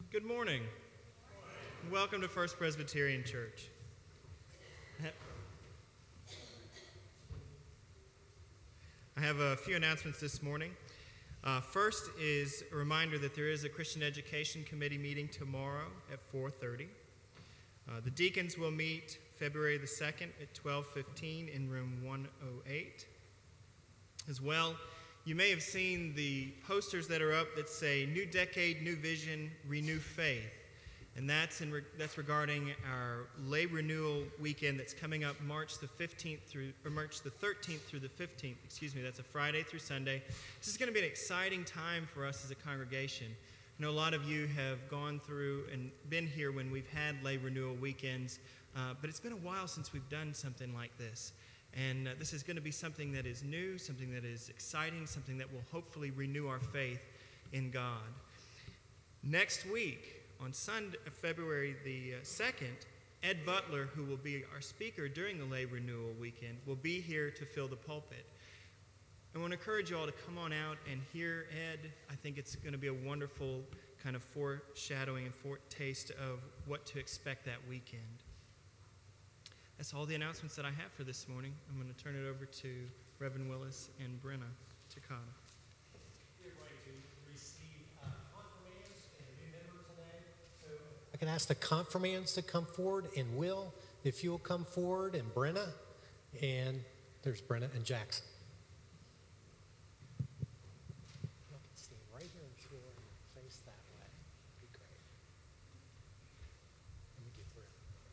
Good morning. Welcome to First Presbyterian Church. I have a few announcements this morning. First is a reminder that there is a Christian Education Committee meeting tomorrow at 4:30. The deacons will meet February the 2nd at 12:15 in room 108. As well, you may have seen the posters that are up that say New Decade, New Vision, Renew Faith. And that's regarding our lay renewal weekend that's coming up March the 13th through the 15th. That's a Friday through Sunday. This is going to be an exciting time for us as a congregation. I know a lot of you have gone through and been here when we've had lay renewal weekends, but it's been a while since we've done something like this. And this is going to be something that is new, something that is exciting, something that will hopefully renew our faith in God. Next week, on Sunday, February the 2nd, Ed Butler, who will be our speaker during the lay renewal weekend, will be here to fill the pulpit. I want to encourage you all to come on out and hear Ed. I think it's going to be a wonderful kind of foreshadowing and foretaste of what to expect that weekend. That's all the announcements that I have for this morning. I'm going to turn it over to Reverend Willis and Brenna to come. We're going to receive confirmands and a new member today. So I can ask the confirmands to come forward, and Will, if you'll come forward, and Brenna, and there's Brenna and Jackson. You can stand right here on the floor and face that way. That'd be great. Let me get through.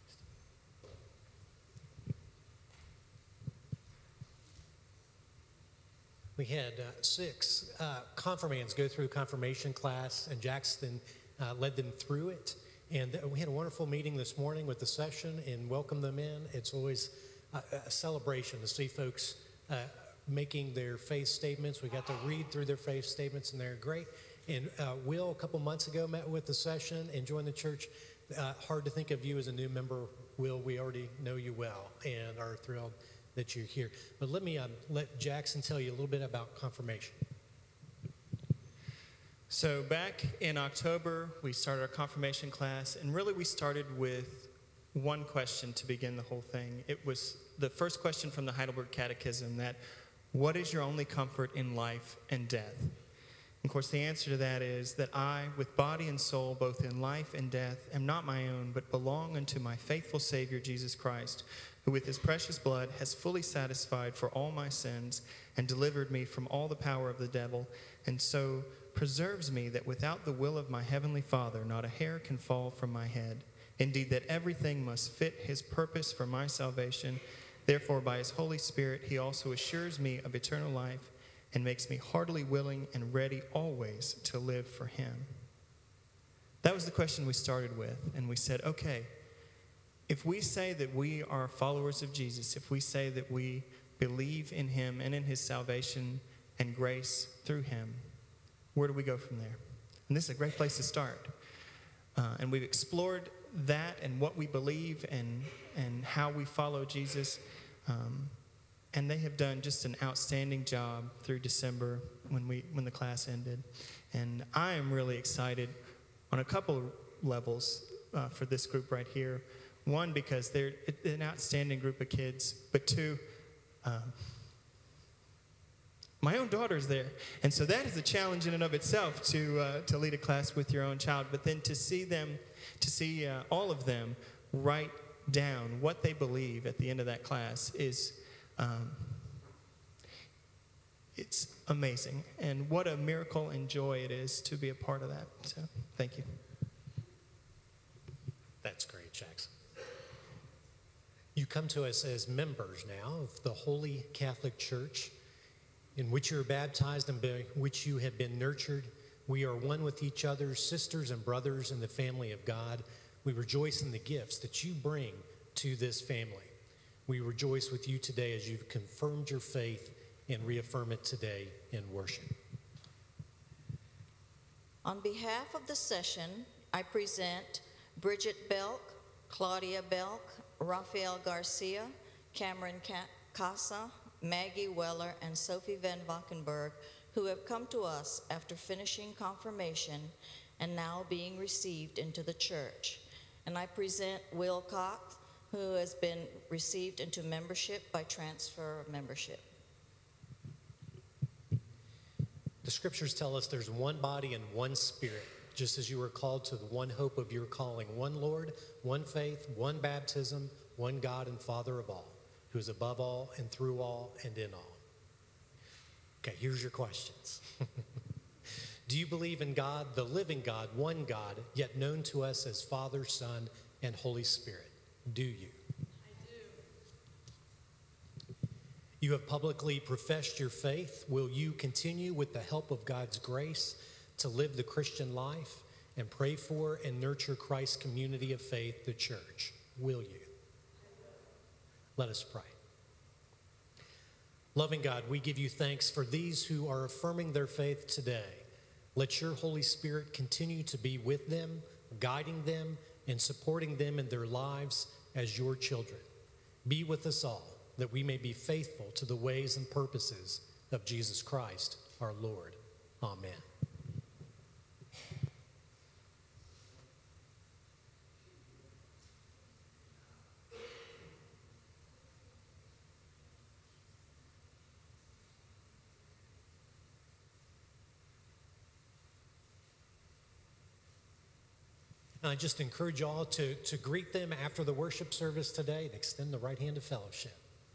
We had 6 confirmands go through confirmation class, and Jackson led them through it. And we had a wonderful meeting this morning with the session and welcomed them in. It's always a celebration to see folks making their faith statements. We got to read through their faith statements, and they're great. And Will, a couple months ago, met with the session and joined the church. Hard to think of you as a new member, Will. We already know you well and are thrilled that you're here. But let me let Jackson tell you a little bit about confirmation. So back in October, we started our confirmation class, and really we started with one question to begin the whole thing. It was the first question from the Heidelberg Catechism, that what is your only comfort in life and death? Of course, the answer to that is that I, with body and soul, both in life and death, am not my own, but belong unto my faithful Savior, Jesus Christ, who with his precious blood has fully satisfied for all my sins and delivered me from all the power of the devil, and so preserves me that without the will of my heavenly Father, not a hair can fall from my head. Indeed, that everything must fit his purpose for my salvation. Therefore, by his Holy Spirit, he also assures me of eternal life and makes me heartily willing and ready always to live for him. That was the question we started with, and we said, okay, if we say that we are followers of Jesus, if we say that we believe in him and in his salvation and grace through him, where do we go from there? And this is a great place to start. And we've explored that and what we believe and how we follow Jesus. And they have done just an outstanding job through December when the class ended. And I am really excited on a couple of levels for this group right here. One, because they're an outstanding group of kids, but two, my own daughter's there. And so that is a challenge in and of itself to lead a class with your own child. But then to see all of them write down what they believe at the end of that class is, it's amazing. And what a miracle and joy it is to be a part of that. So thank you. That's great, Jackson. You come to us as members now of the Holy Catholic Church, in which you are baptized and by which you have been nurtured. We are one with each other, sisters and brothers in the family of God. We rejoice in the gifts that you bring to this family. We rejoice with you today as you've confirmed your faith and reaffirm it today in worship. On behalf of the session, I present Bridget Belk, Claudia Belk, Rafael Garcia, Cameron Casa, Maggie Weller, and Sophie Van Valkenburg, who have come to us after finishing confirmation and now being received into the church. And I present Will Cox, who has been received into membership by transfer of membership. The scriptures tell us there's one body and one spirit, just as you were called to the one hope of your calling, one Lord, one faith, one baptism, one God and Father of all, who is above all and through all and in all. Okay, here's your questions. Do you believe in God, the living God, one God, yet known to us as Father, Son, and Holy Spirit? Do you? I do. You have publicly professed your faith. Will you continue with the help of God's grace to live the Christian life and pray for and nurture Christ's community of faith, the church? Will you? Let us pray. Loving God, we give you thanks for these who are affirming their faith today. Let your Holy Spirit continue to be with them, guiding them, and supporting them in their lives as your children. Be with us all, that we may be faithful to the ways and purposes of Jesus Christ, our Lord. Amen. I just encourage y'all to greet them after the worship service today and extend the right hand of fellowship.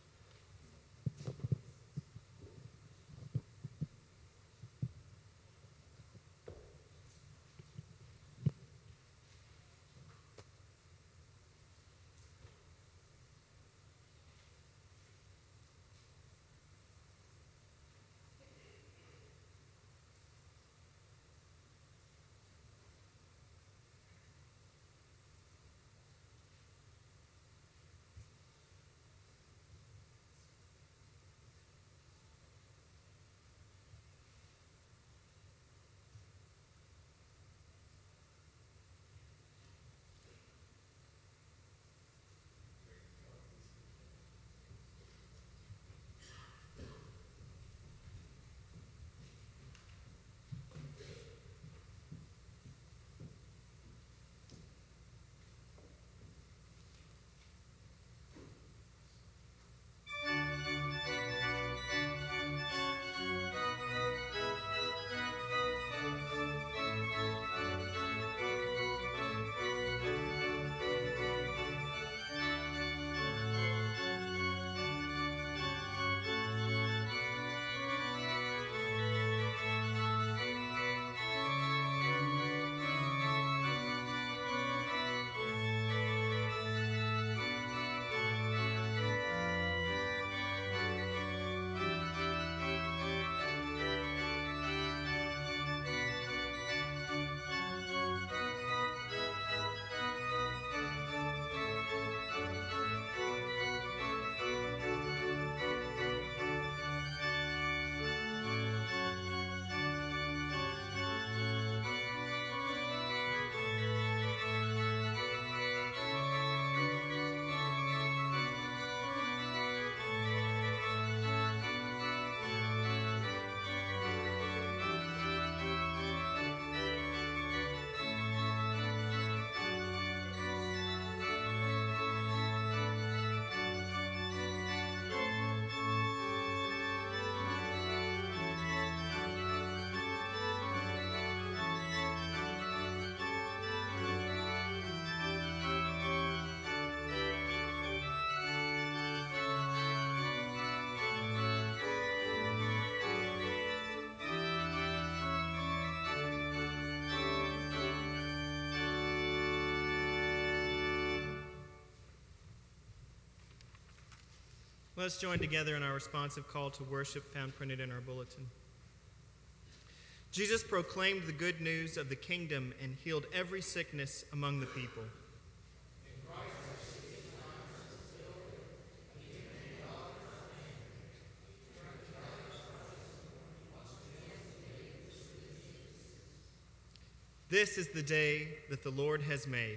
Let's join together in our responsive call to worship found printed in our bulletin. Jesus proclaimed the good news of the kingdom and healed every sickness among the people. This is the day that the Lord has made.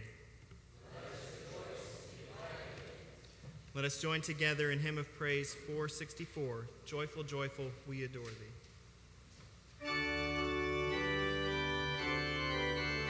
Let us join together in hymn of praise 464, Joyful, Joyful, We Adore Thee.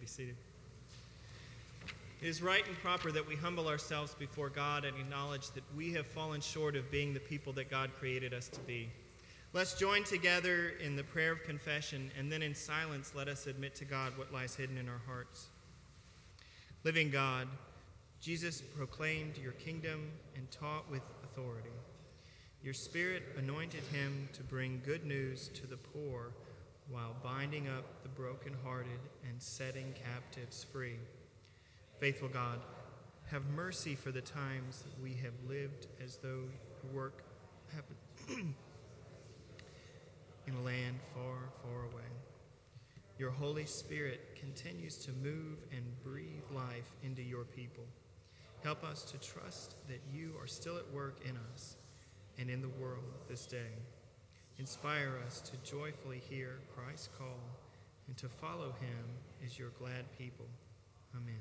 be seated. It is right and proper that we humble ourselves before God and acknowledge that we have fallen short of being the people that God created us to be. Let's join together in the prayer of confession, and then in silence let us admit to God what lies hidden in our hearts. Living God, Jesus proclaimed your kingdom and taught with authority. Your Spirit anointed him to bring good news to the poor while binding up the brokenhearted and setting captives free. Faithful God, have mercy for the times we have lived as though your work happened in a land far, far away. Your Holy Spirit continues to move and breathe life into your people. Help us to trust that you are still at work in us and in the world this day. Inspire us to joyfully hear Christ's call and to follow him as your glad people. Amen.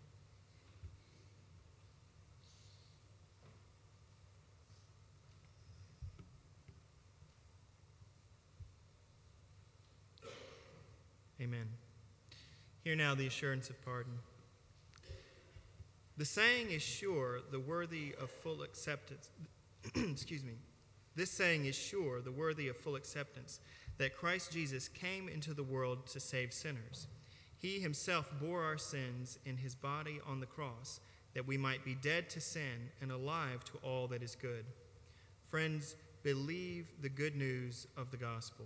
Amen. Hear now the assurance of pardon. The saying is sure, the worthy of full acceptance. Excuse me. This saying is sure, the worthy of full acceptance, that Christ Jesus came into the world to save sinners. He himself bore our sins in his body on the cross, that we might be dead to sin and alive to all that is good. Friends, believe the good news of the gospel.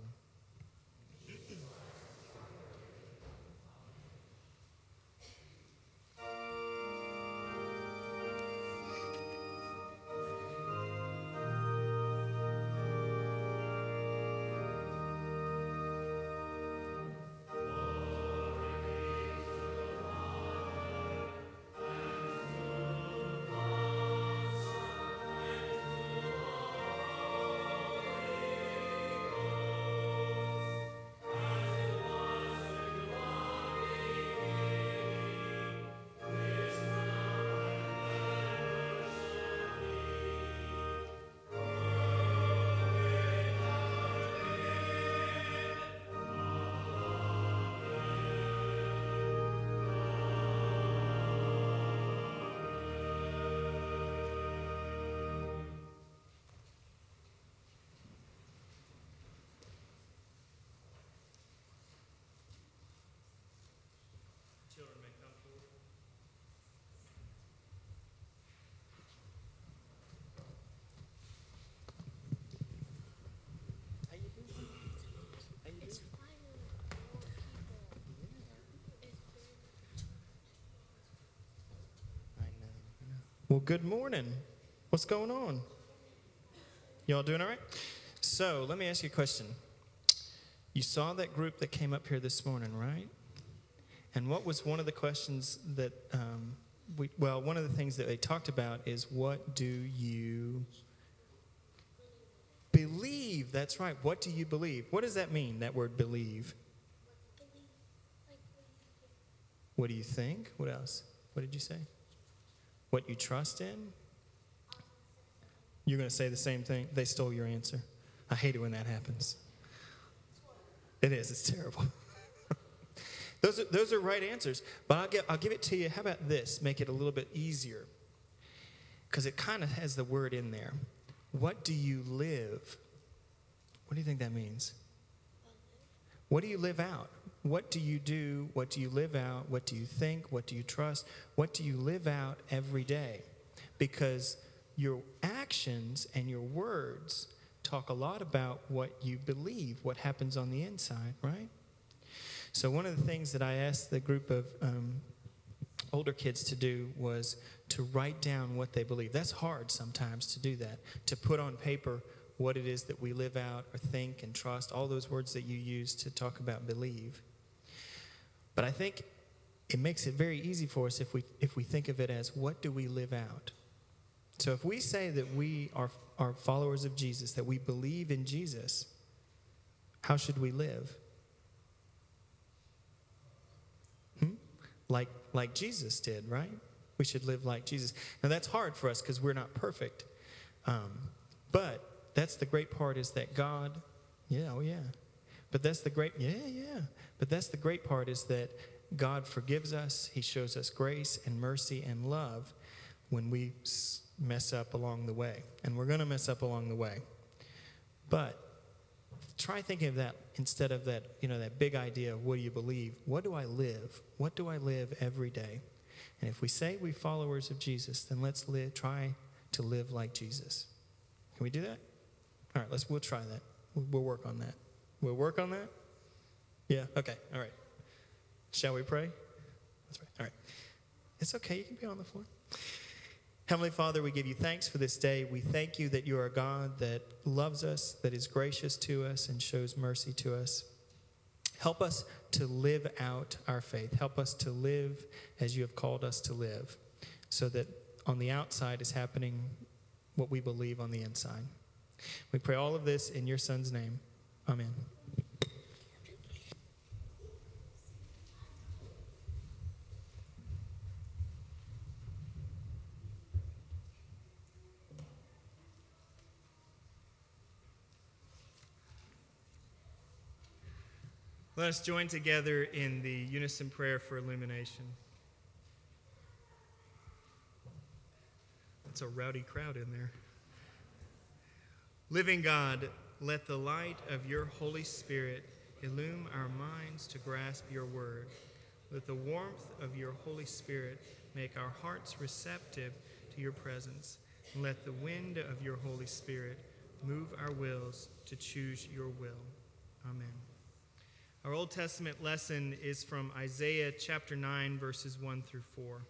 Children may come forward. How you doing? How you doing? I know. Well, good morning. What's going on? Y'all doing all right? So, let me ask you a question. You saw that group that came up here this morning, right? And what was one of the questions that, one of the things that they talked about is, what do you believe? That's right. What do you believe? What does that mean, that word believe? What do you think? What else? What did you say? What you trust in? You're going to say the same thing? They stole your answer. I hate it when that happens. It is. It's terrible. Those are right answers, but I'll give it to you. How about this? Make it a little bit easier, because it kind of has the word in there. What do you live? What do you think that means? What do you live out? What do you do? What do you live out? What do you think? What do you trust? What do you live out every day? Because your actions and your words talk a lot about what you believe, what happens on the inside, right? So one of the things that I asked the group of older kids to do was to write down what they believe. That's hard sometimes to do that, to put on paper what it is that we live out or think and trust, all those words that you use to talk about believe. But I think it makes it very easy for us if we think of it as, what do we live out? So if we say that we are followers of Jesus, that we believe in Jesus, how should we live? Like Jesus did, right? We should live like Jesus. Now that's hard for us because we're not perfect. But that's the great part, is that God, But that's the great part, is that God forgives us. He shows us grace and mercy and love when we mess up along the way. And we're going to mess up along the way. But try thinking of that instead of that, that big idea of what do you believe? What do I live? What do I live every day? And if we say we're followers of Jesus, then let's try to live like Jesus. Can we do that? All right, we'll try that. We'll work on that. We'll work on that? Yeah, okay, all right. Shall we pray? Let's pray. All right. It's okay, you can be on the floor. Heavenly Father, we give you thanks for this day. We thank you that you are a God that loves us, that is gracious to us, and shows mercy to us. Help us to live out our faith. Help us to live as you have called us to live, so that on the outside is happening what we believe on the inside. We pray all of this in your Son's name. Amen. Let us join together in the unison prayer for illumination. It's a rowdy crowd in there. Living God, let the light of your Holy Spirit illumine our minds to grasp your word. Let the warmth of your Holy Spirit make our hearts receptive to your presence. And let the wind of your Holy Spirit move our wills to choose your will. Amen. Our Old Testament lesson is from Isaiah chapter 9, verses 1 through 4.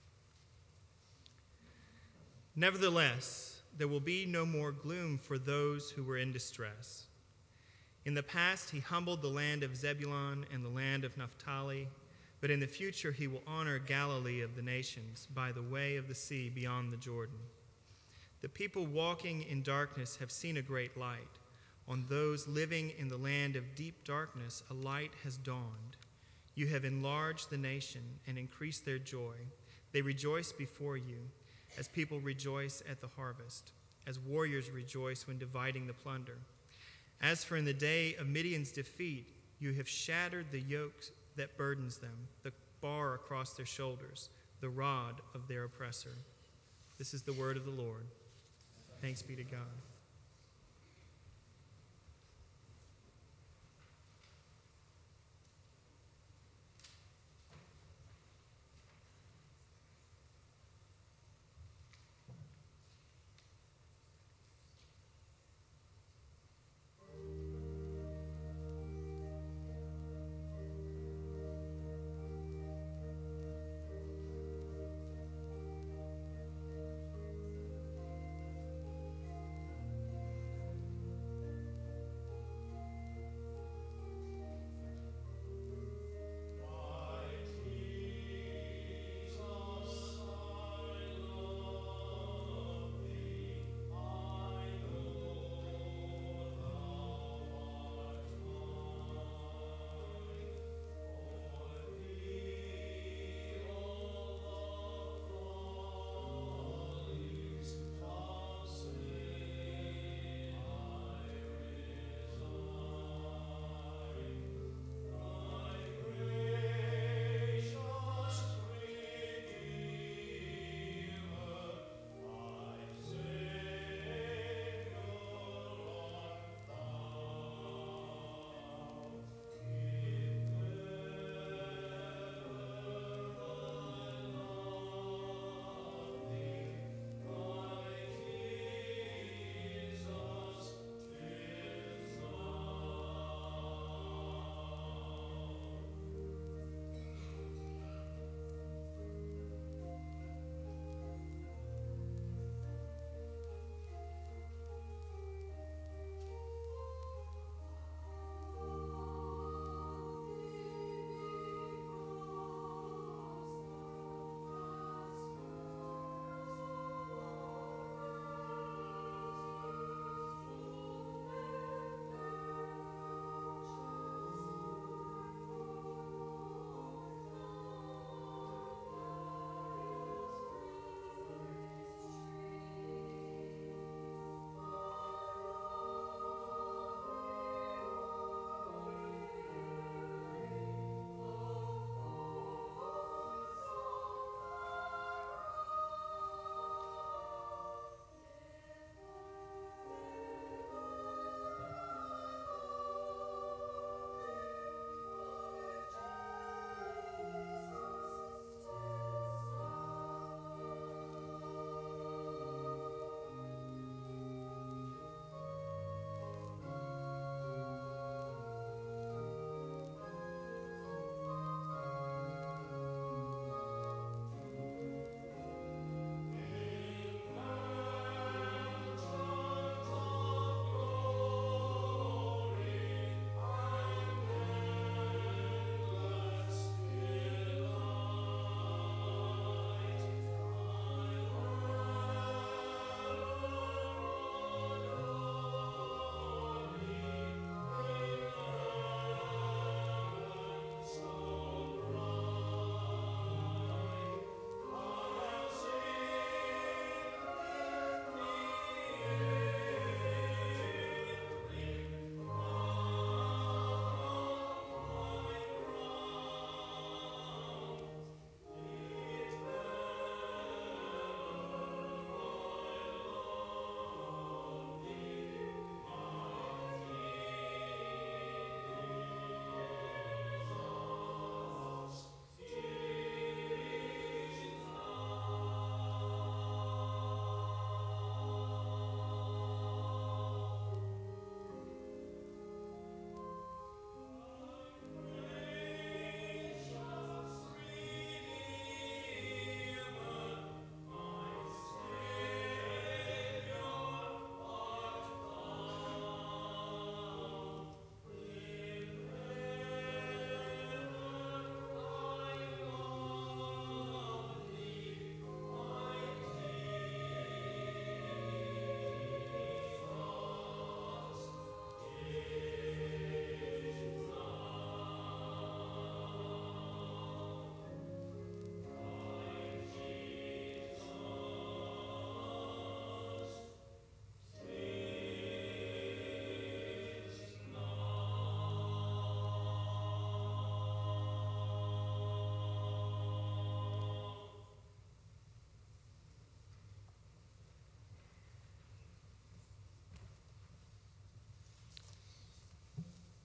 Nevertheless, there will be no more gloom for those who were in distress. In the past, he humbled the land of Zebulun and the land of Naphtali, but in the future he will honor Galilee of the nations by the way of the sea beyond the Jordan. The people walking in darkness have seen a great light. On those living in the land of deep darkness, a light has dawned. You have enlarged the nation and increased their joy. They rejoice before you, as people rejoice at the harvest, as warriors rejoice when dividing the plunder. As for in the day of Midian's defeat, you have shattered the yoke that burdens them, the bar across their shoulders, the rod of their oppressor. This is the word of the Lord. Thanks be to God.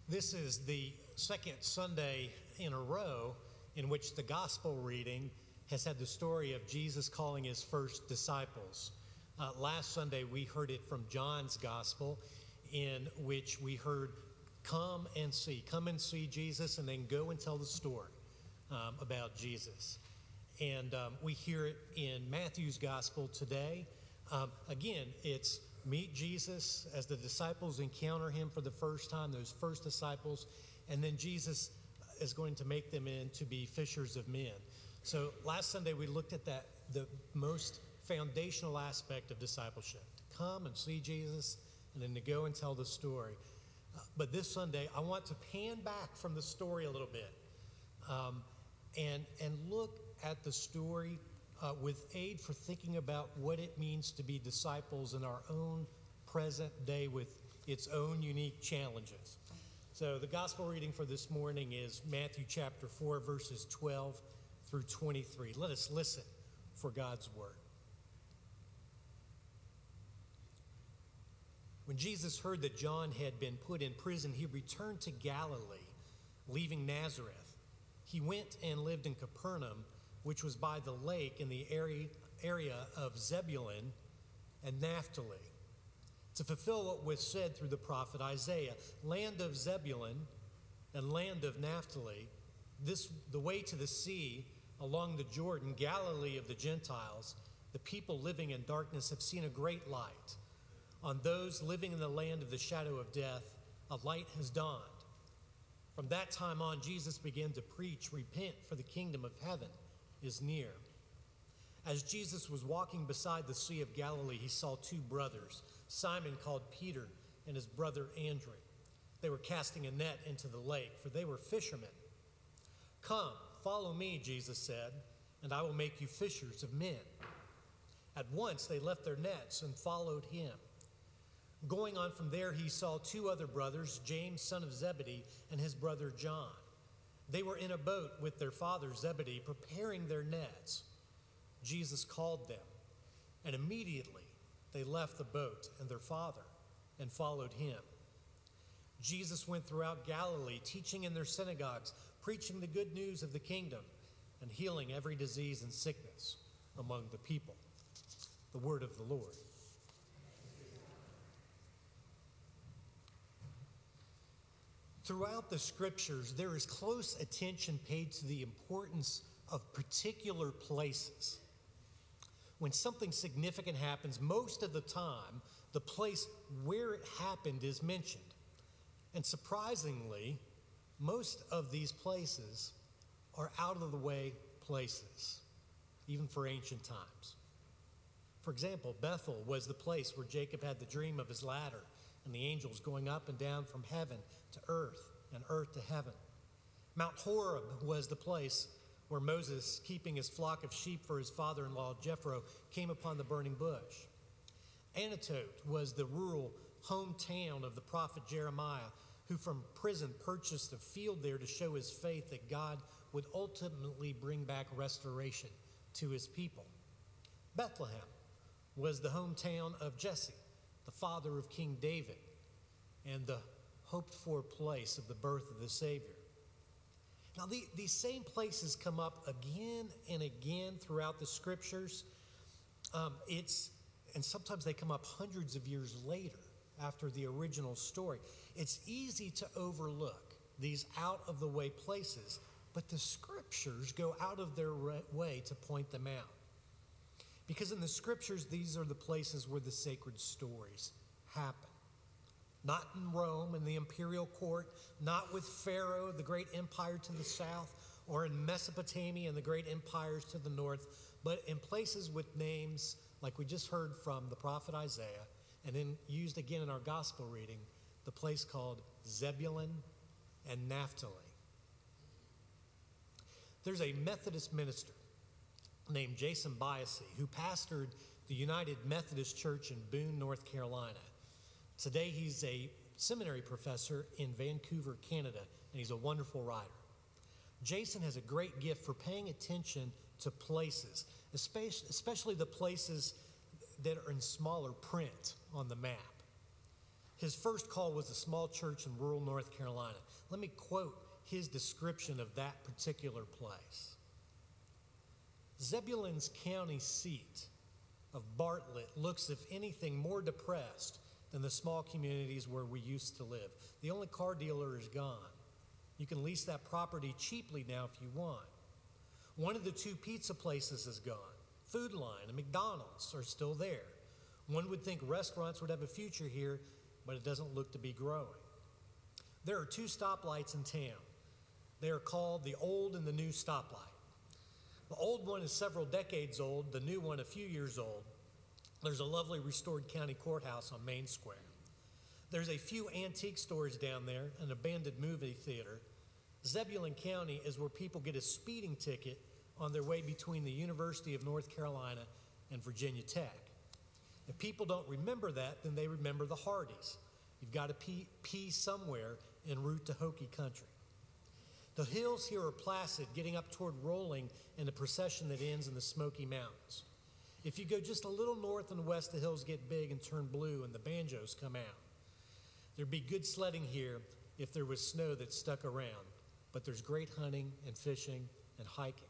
This is the second Sunday in a row in which the gospel reading has had the story of Jesus calling his first disciples. Last Sunday, we heard it from John's gospel, in which we heard, come and see Jesus, and then go and tell the story about Jesus. And we hear it in Matthew's gospel today. Again, it's meet Jesus as the disciples encounter him for the first time, those first disciples, and then Jesus is going to make them to be fishers of men. So last Sunday we looked at the most foundational aspect of discipleship, to come and see Jesus and then to go and tell the story. But this Sunday I want to pan back from the story a little bit and look at the story with aid for thinking about what it means to be disciples in our own present day with its own unique challenges. So the gospel reading for this morning is Matthew chapter 4, verses 12 through 23. Let us listen for God's word. When Jesus heard that John had been put in prison, he returned to Galilee, leaving Nazareth. He went and lived in Capernaum, which was by the lake in the area of Zebulun and Naphtali, to fulfill what was said through the prophet Isaiah, land of Zebulun and land of Naphtali, the way to the sea along the Jordan, Galilee of the Gentiles, the people living in darkness have seen a great light. On those living in the land of the shadow of death, a light has dawned. From that time on, Jesus began to preach, repent, for the kingdom of heaven is near. As Jesus was walking beside the Sea of Galilee, he saw two brothers, Simon called Peter and his brother Andrew. They were casting a net into the lake, for they were fishermen. Come, follow me, Jesus said, and I will make you fishers of men. At once they left their nets and followed him. Going on from there, he saw two other brothers, James, son of Zebedee, and his brother John. They were in a boat with their father Zebedee, preparing their nets. Jesus called them, and immediately they left the boat and their father and followed him. Jesus went throughout Galilee, teaching in their synagogues, preaching the good news of the kingdom, and healing every disease and sickness among the people. The word of the Lord. Throughout the scriptures, there is close attention paid to the importance of particular places. When something significant happens, most of the time, the place where it happened is mentioned. And surprisingly, most of these places are out of the way places, even for ancient times. For example, Bethel was the place where Jacob had the dream of his ladder and the angels going up and down from heaven to earth and earth to heaven. Mount Horeb was the place where Moses, keeping his flock of sheep for his father-in-law Jethro, came upon the burning bush. Anatote was the rural hometown of the prophet Jeremiah, who from prison purchased a field there to show his faith that God would ultimately bring back restoration to his people. Bethlehem was the hometown of Jesse, the father of King David, and the hoped-for place of the birth of the Savior. Now, these same places come up again and again throughout the scriptures. And sometimes they come up hundreds of years later after the original story. It's easy to overlook these out-of-the-way places, but the scriptures go out of their way to point them out. Because in the scriptures, these are the places where the sacred stories happen. Not in Rome in the imperial court, not with Pharaoh, the great empire to the south, or in Mesopotamia and the great empires to the north, but in places with names like we just heard from the prophet Isaiah, and then used again in our gospel reading, the place called Zebulun and Naphtali. There's a Methodist minister named Jason Biasi who pastored the United Methodist Church in Boone, North Carolina. Today he's a seminary professor in Vancouver, Canada, and he's a wonderful writer. Jason has a great gift for paying attention to places, especially the places that are in smaller print on the map. His first call was a small church in rural North Carolina. Let me quote his description of that particular place. Zebulon's county seat of Bartlett looks, if anything, more depressed than the small communities where we used to live. The only car dealer is gone. You can lease that property cheaply now if you want. One of the two pizza places is gone. Food Line and McDonald's are still there. One would think restaurants would have a future here, but it doesn't look to be growing. There are two stoplights in town. They are called the old and the new stoplight. The old one is several decades old, the new one a few years old. There's a lovely restored county courthouse on Main Square. There's a few antique stores down there, an abandoned movie theater. Zebulon County is where people get a speeding ticket on their way between the University of North Carolina and Virginia Tech. If people don't remember that, then they remember the Hardys. You've got to pee somewhere en route to Hokie Country. The hills here are placid, getting up toward Rolling in a procession that ends in the Smoky Mountains. If you go just a little north and west, the hills get big and turn blue and the banjos come out. There'd be good sledding here if there was snow that stuck around, but there's great hunting and fishing and hiking.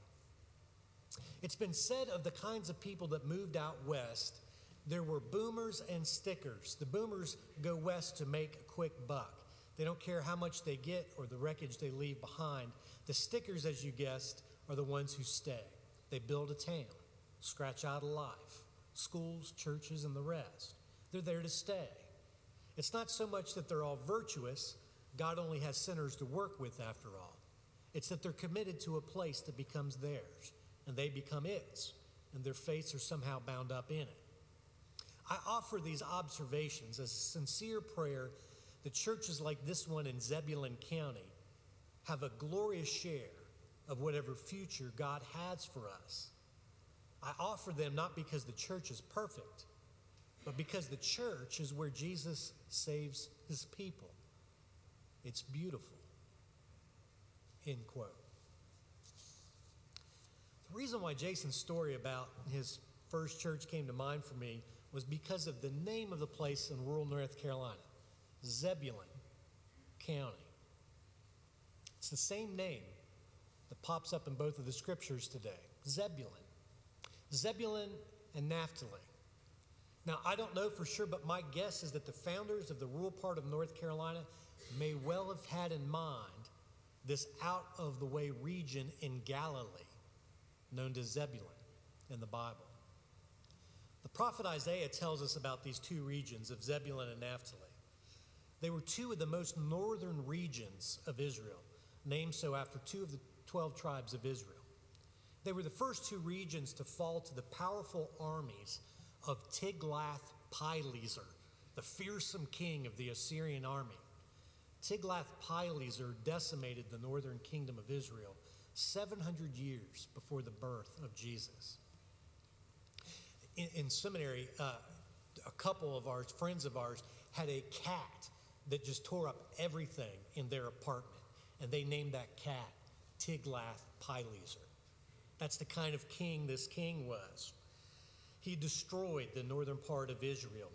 It's been said of the kinds of people that moved out west, there were boomers and stickers. The boomers go west to make a quick buck. They don't care how much they get or the wreckage they leave behind. The stickers, as you guessed, are the ones who stay. They build a town, scratch out a life, schools, churches, and the rest. They're there to stay. It's not so much that they're all virtuous. God only has sinners to work with after all. It's that they're committed to a place that becomes theirs, and they become its, and their fates are somehow bound up in it. I offer these observations as a sincere prayer that churches like this one in Zebulon County have a glorious share of whatever future God has for us. I offer them not because the church is perfect, but because the church is where Jesus saves his people. It's beautiful. End quote. The reason why Jason's story about his first church came to mind for me was because of the name of the place in rural North Carolina, Zebulon County. It's the same name that pops up in both of the scriptures today, Zebulon. Zebulon and Naphtali. Now, I don't know for sure, but my guess is that the founders of the rural part of North Carolina may well have had in mind this out-of-the-way region in Galilee, known as Zebulon in the Bible. The prophet Isaiah tells us about these two regions of Zebulun and Naphtali. They were two of the most northern regions of Israel, named so after two of the 12 tribes of Israel. They were the first two regions to fall to the powerful armies of Tiglath-Pileser, the fearsome king of the Assyrian army. Tiglath-Pileser decimated the northern kingdom of Israel 700 years before the birth of Jesus. In seminary, a couple of ours, friends of ours, had a cat that just tore up everything in their apartment, and they named that cat Tiglath-Pileser. That's the kind of king this king was. He destroyed the northern part of Israel.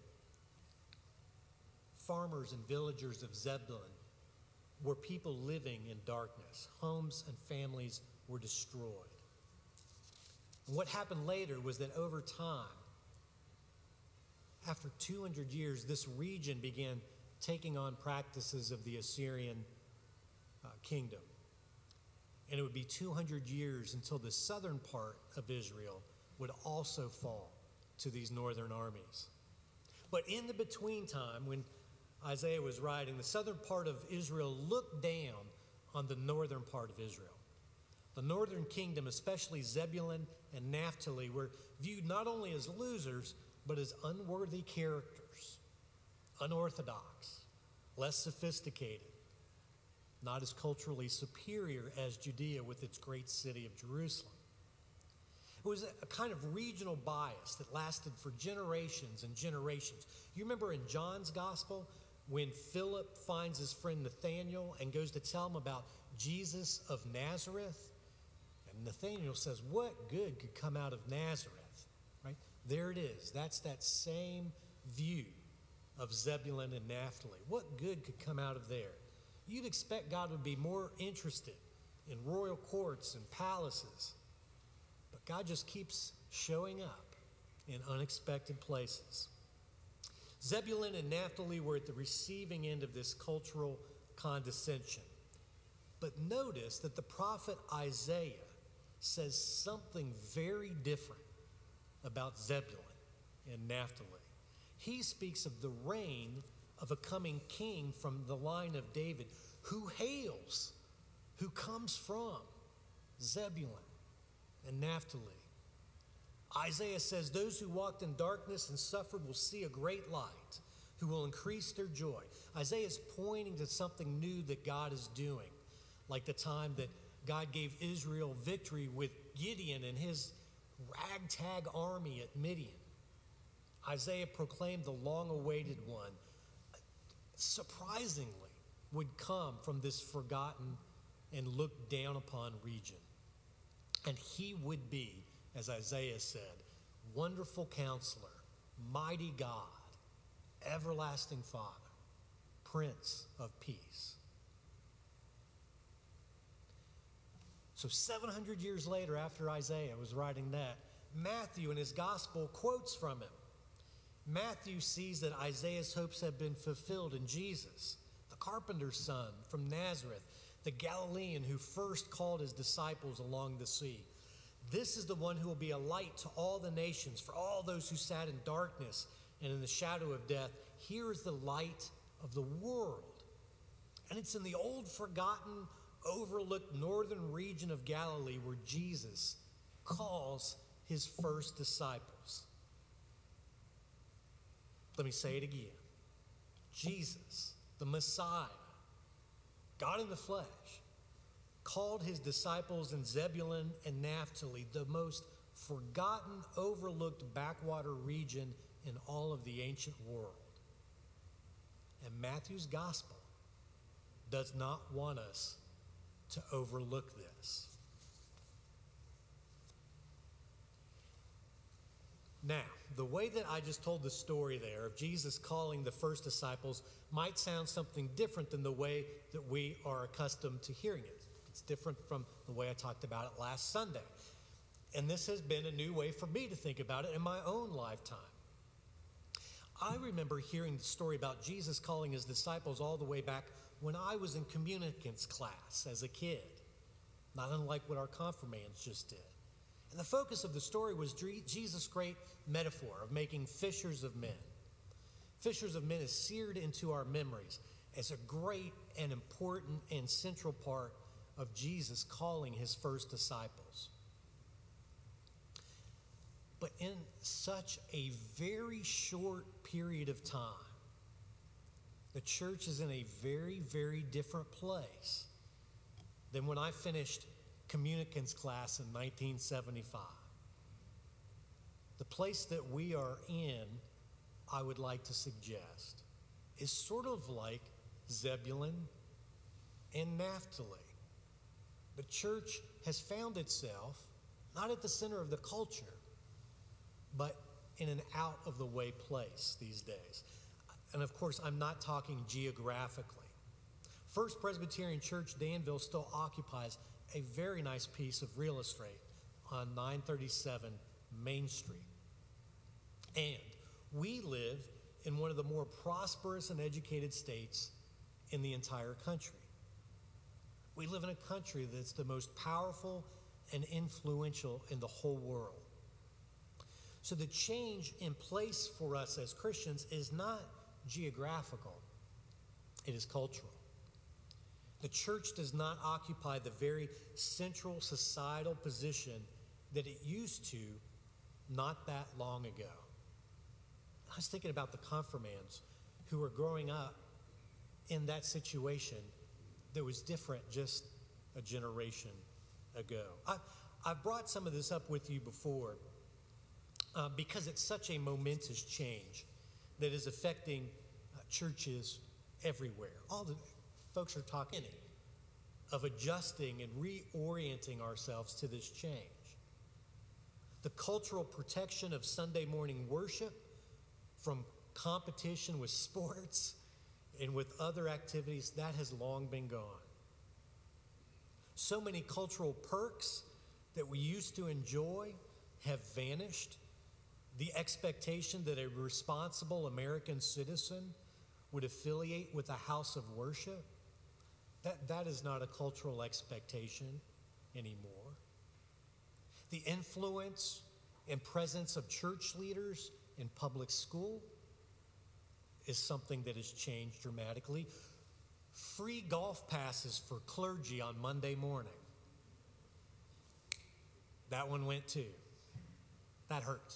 Farmers and villagers of Zebulun were people living in darkness. Homes and families were destroyed. And what happened later was that over time, after 200 years, this region began taking on practices of the Assyrian kingdom. And it would be 200 years until the southern part of Israel would also fall to these northern armies. But in the between time, when Isaiah was writing, the southern part of Israel looked down on the northern part of Israel. The northern kingdom, especially Zebulun and Naphtali, were viewed not only as losers, but as unworthy characters, unorthodox, less sophisticated, not as culturally superior as Judea with its great city of Jerusalem. It was a kind of regional bias that lasted for generations and generations. You remember in John's gospel when Philip finds his friend Nathanael and goes to tell him about Jesus of Nazareth? And Nathanael says, "What good could come out of Nazareth?" Right? There it is. That's that same view of Zebulun and Naphtali. What good could come out of there? You'd expect God would be more interested in royal courts and palaces. But God just keeps showing up in unexpected places. Zebulun and Naphtali were at the receiving end of this cultural condescension. But notice that the prophet Isaiah says something very different about Zebulun and Naphtali. He speaks of the reign of a coming king from the line of David who comes from Zebulun and Naphtali. Isaiah says, those who walked in darkness and suffered will see a great light, who will increase their joy. Isaiah is pointing to something new that God is doing, like the time that God gave Israel victory with Gideon and his ragtag army at Midian. Isaiah proclaimed the long-awaited one, surprisingly, would come from this forgotten and looked down upon region. And he would be, as Isaiah said, Wonderful Counselor, Mighty God, Everlasting Father, Prince of Peace. So 700 years later, after Isaiah was writing that, Matthew in his gospel quotes from him. Matthew sees that Isaiah's hopes have been fulfilled in Jesus, the carpenter's son from Nazareth, the Galilean who first called his disciples along the sea. This is the one who will be a light to all the nations, for all those who sat in darkness and in the shadow of death. Here is the light of the world. And it's in the old, forgotten, overlooked northern region of Galilee where Jesus calls his first disciples. Let me say it again. Jesus, the Messiah, God in the flesh, called his disciples in Zebulun and Naphtali, the most forgotten, overlooked backwater region in all of the ancient world. And Matthew's gospel does not want us to overlook this. Now, the way that I just told the story there of Jesus calling the first disciples might sound something different than the way that we are accustomed to hearing it. It's different from the way I talked about it last Sunday. And this has been a new way for me to think about it in my own lifetime. I remember hearing the story about Jesus calling his disciples all the way back when I was in communicants class as a kid, not unlike what our confirmands just did. And the focus of the story was Jesus' great metaphor of making fishers of men. Fishers of men is seared into our memories as a great and important and central part of Jesus calling his first disciples. But in such a very short period of time, the church is in a very, very different place than when I finished communicants class in 1975. The place that we are in, I would like to suggest, is sort of like Zebulun and Naphtali. The church has found itself not at the center of the culture, but in an out-of-the-way place these days. And of course, I'm not talking geographically. First Presbyterian Church Danville still occupies a very nice piece of real estate on 937 Main Street. And we live in one of the more prosperous and educated states in the entire country. We live in a country that's the most powerful and influential in the whole world. So the change in place for us as Christians is not geographical, it is cultural. The church does not occupy the very central societal position that it used to not that long ago. I was thinking about the confirmands who were growing up in that situation that was different just a generation ago. I've brought some of this up with you before because it's such a momentous change that is affecting churches everywhere. All the folks are talking of adjusting and reorienting ourselves to this change. The cultural protection of Sunday morning worship from competition with sports and with other activities, that has long been gone. So many cultural perks that we used to enjoy have vanished. The expectation that a responsible American citizen would affiliate with a house of worship, that is not a cultural expectation anymore. The influence and presence of church leaders in public school is something that has changed dramatically. Free golf passes for clergy on Monday morning. That one went too. That hurts.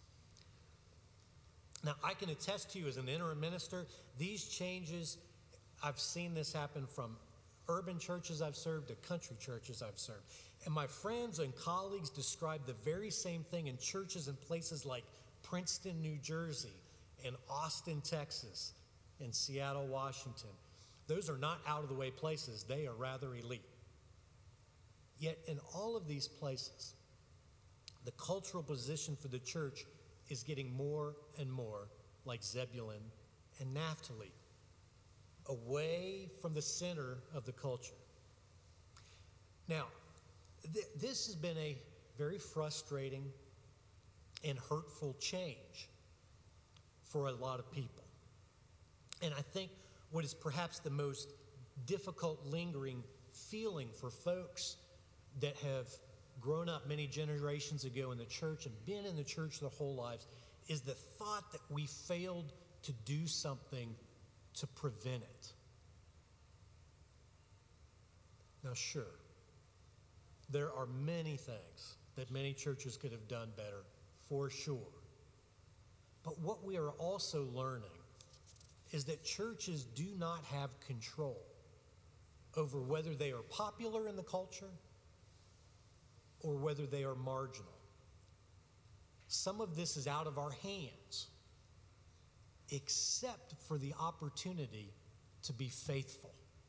Now, I can attest to you as an interim minister, these changes, I've seen this happen from urban churches I've served to country churches I've served. And my friends and colleagues describe the very same thing in churches in places like Princeton, New Jersey, and Austin, Texas, and Seattle, Washington. Those are not out-of-the-way places. They are rather elite. Yet in all of these places, the cultural position for the church is getting more and more like Zebulun and Naphtali, away from the center of the culture. Now, this has been a very frustrating and hurtful change for a lot of people. And I think what is perhaps the most difficult lingering feeling for folks that have grown up many generations ago in the church and been in the church their whole lives is the thought that we failed to do something to prevent it. Now, sure, there are many things that many churches could have done better, for sure. But what we are also learning is that churches do not have control over whether they are popular in the culture or whether they are marginal. Some of this is out of our hands, except for the opportunity to be faithful.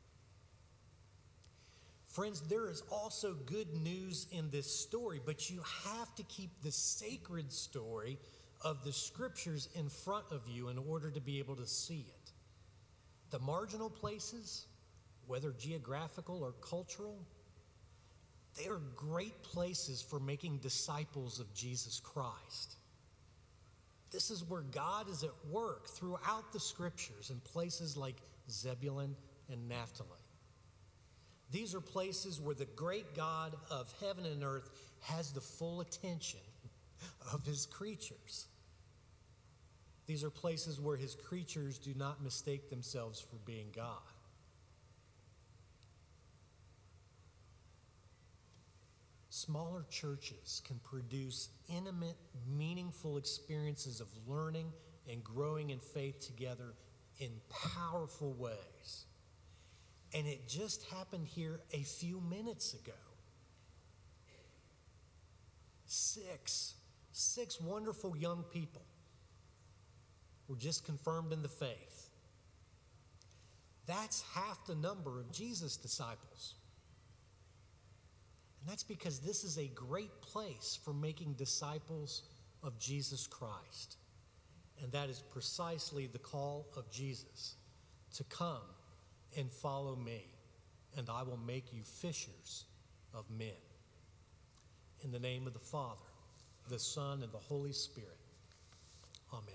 Friends, there is also good news in this story, but you have to keep the sacred story of the scriptures in front of you in order to be able to see it. The marginal places, whether geographical or cultural, they are great places for making disciples of Jesus Christ. This is where God is at work throughout the scriptures in places like Zebulun and Naphtali. These are places where the great God of heaven and earth has the full attention of his creatures. These are places where his creatures do not mistake themselves for being God. Smaller churches can produce intimate, meaningful experiences of learning and growing in faith together in powerful ways. And it just happened here a few minutes ago. Six wonderful young people were just confirmed in the faith. That's half the number of Jesus' disciples. And that's because this is a great place for making disciples of Jesus Christ. And that is precisely the call of Jesus, to come and follow me, and I will make you fishers of men. In the name of the Father, the Son, and the Holy Spirit. Amen.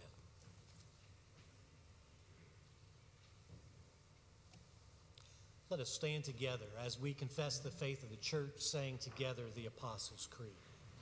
Let us stand together as we confess the faith of the church, saying together the Apostles' Creed.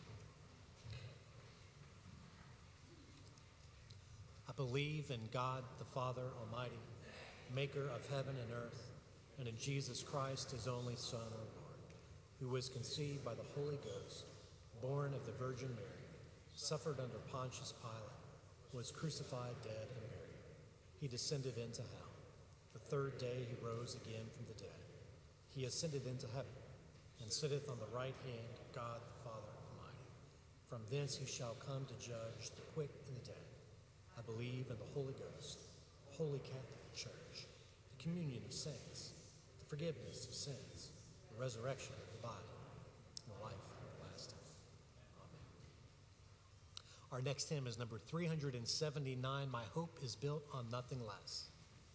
I believe in God the Father Almighty, maker of heaven and earth, and in Jesus Christ, his only Son, our Lord, who was conceived by the Holy Ghost, born of the Virgin Mary, suffered under Pontius Pilate, was crucified, dead, and buried. He descended into hell. The third day he rose again from the dead. He ascended into heaven and sitteth on the right hand of God the Father Almighty. From thence he shall come to judge the quick and the dead. I believe in the Holy Ghost, the Holy Catholic Church, the communion of saints, the forgiveness of sins, the resurrection of the body, and the life everlasting. Amen. Our next hymn is number 379, My Hope is Built on Nothing Less.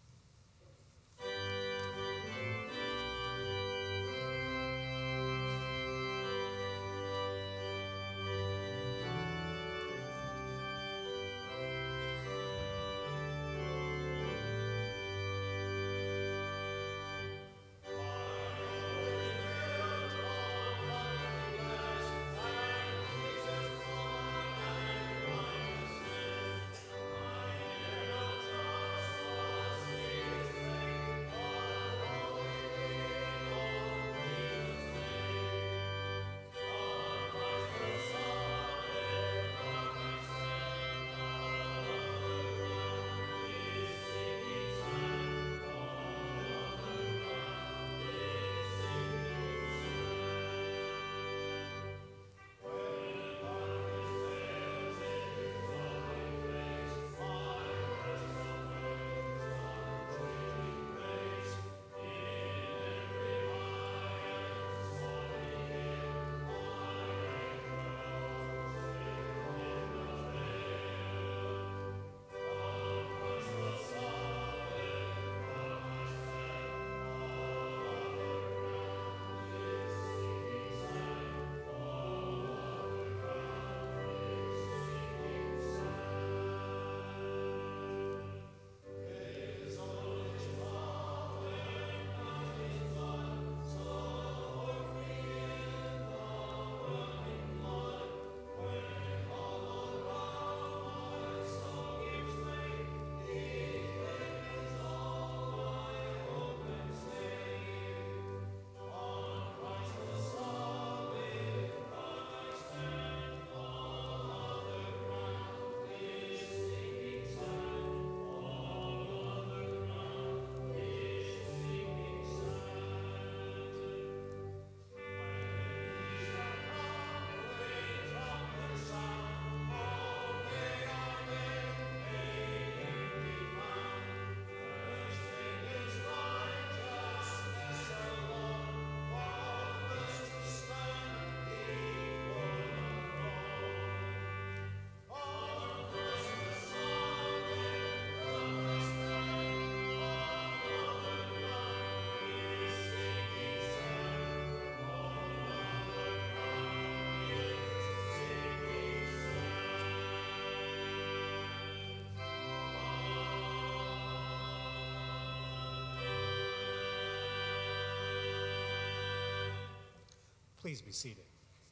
Please be seated.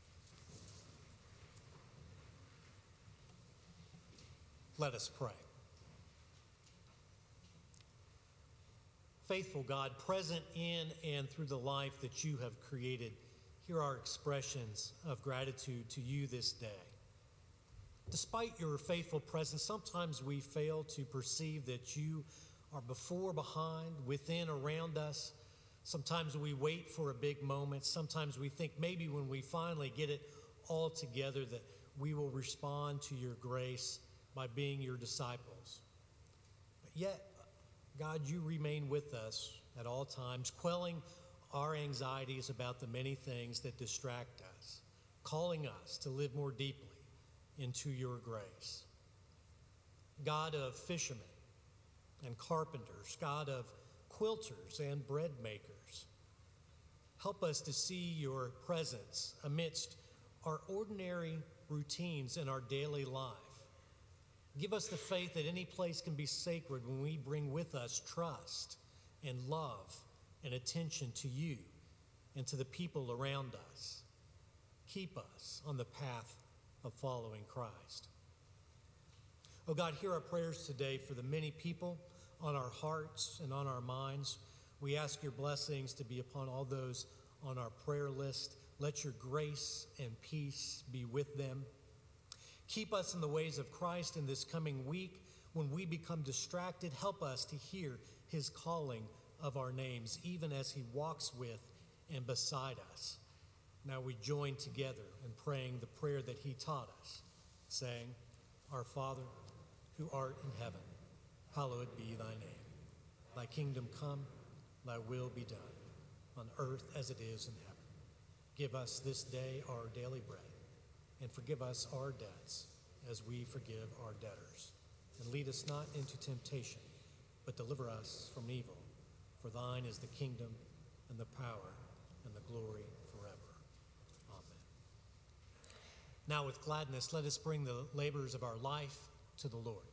Let us pray. Faithful God, present in and through the life that you have created, here are expressions of gratitude to you this day. Despite your faithful presence, sometimes we fail to perceive that you are before, behind, within, around us. Sometimes we wait for a big moment. Sometimes we think maybe when we finally get it all together that we will respond to your grace by being your disciples. But yet, God, you remain with us at all times, quelling our anxieties about the many things that distract us, calling us to live more deeply into your grace. God of fishermen and carpenters, God of quilters and bread makers, help us to see your presence amidst our ordinary routines in our daily life. Give us the faith that any place can be sacred when we bring with us trust and love and attention to you and to the people around us. Keep us on the path of following Christ. Oh God, hear our prayers today for the many people on our hearts and on our minds. We ask your blessings to be upon all those on our prayer list. Let your grace and peace be with them. Keep us in the ways of Christ in this coming week. When we become distracted, help us to hear his calling of our names, even as he walks with and beside us. Now we join together in praying the prayer that he taught us, saying, Our Father, who art in heaven, hallowed be thy name. Thy kingdom come, thy will be done, on earth as it is in heaven. Give us this day our daily bread, and forgive us our debts, as we forgive our debtors. And lead us not into temptation, but deliver us from evil. For thine is the kingdom and the power and the glory forever. Amen. Now with gladness, let us bring the labors of our life to the Lord.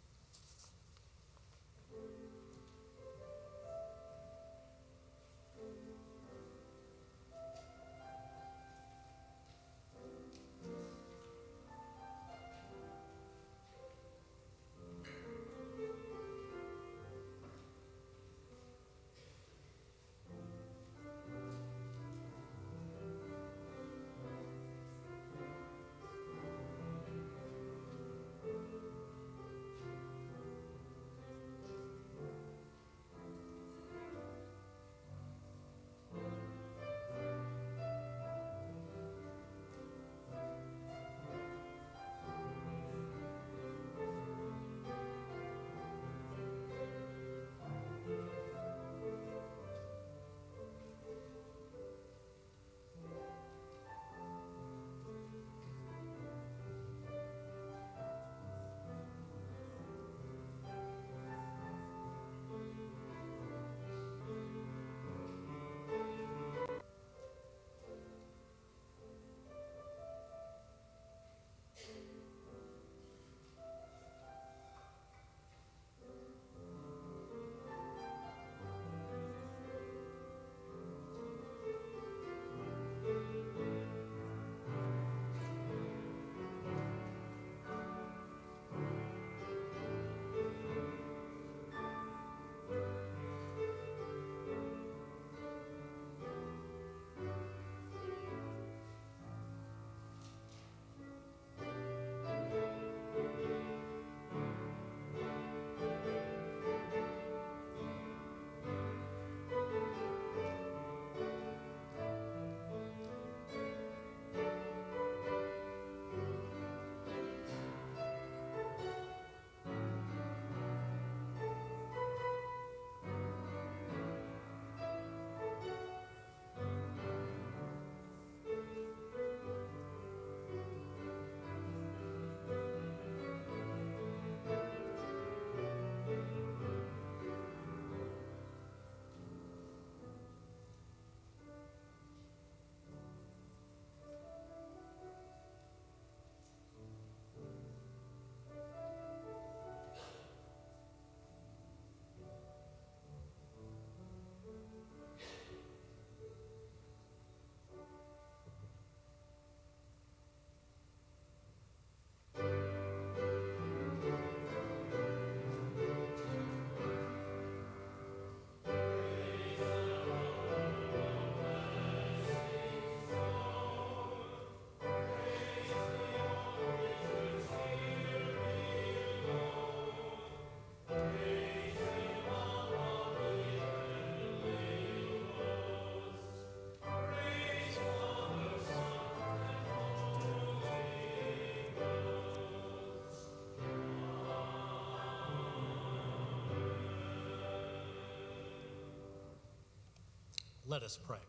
Let us pray.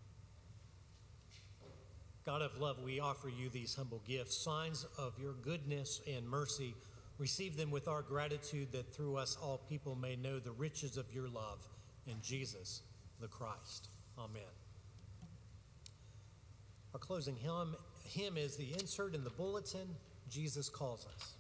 God of love, we offer you these humble gifts, signs of your goodness and mercy. Receive them with our gratitude that through us all people may know the riches of your love in Jesus the Christ. Amen. Our closing hymn is the insert in the bulletin, Jesus Calls Us.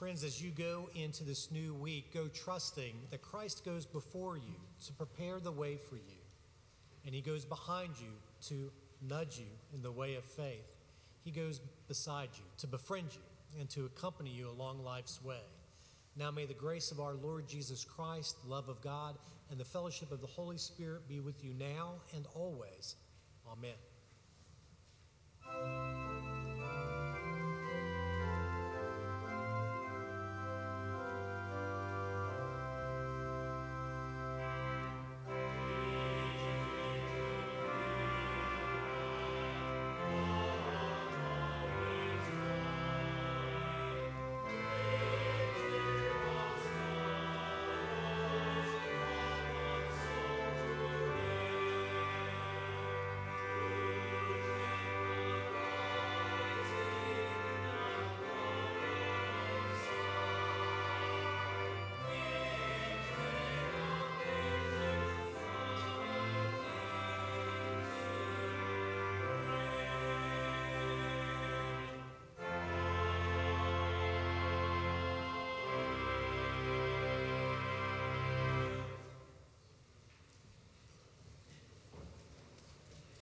Friends, as you go into this new week, go trusting that Christ goes before you to prepare the way for you. And he goes behind you to nudge you in the way of faith. He goes beside you to befriend you and to accompany you along life's way. Now may the grace of our Lord Jesus Christ, the love of God, and the fellowship of the Holy Spirit be with you now and always. Amen.